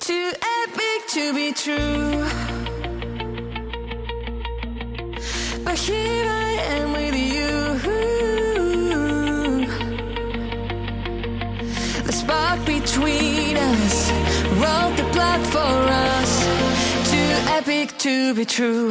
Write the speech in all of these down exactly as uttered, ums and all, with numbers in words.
Too epic to be true. But here I am with you. The spark between us wrote the plot for us. Too epic to be true.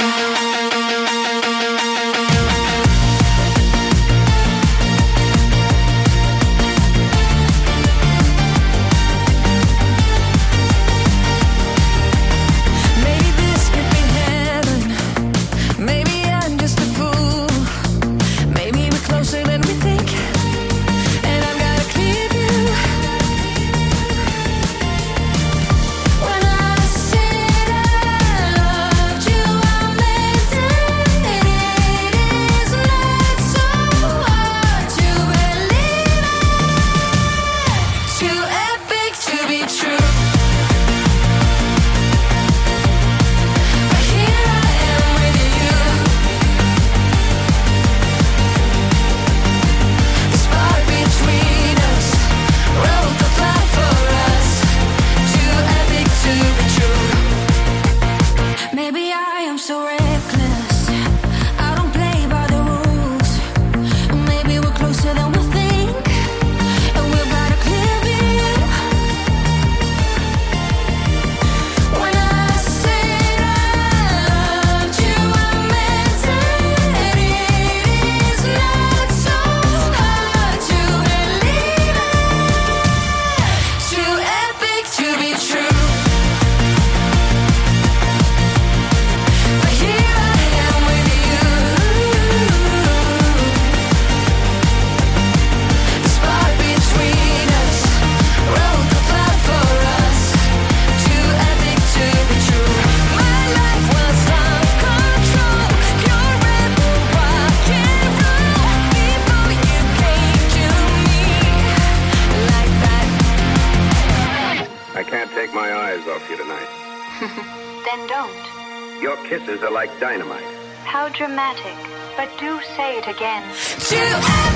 Then don't. Your kisses are like dynamite. How dramatic. But do say it again. To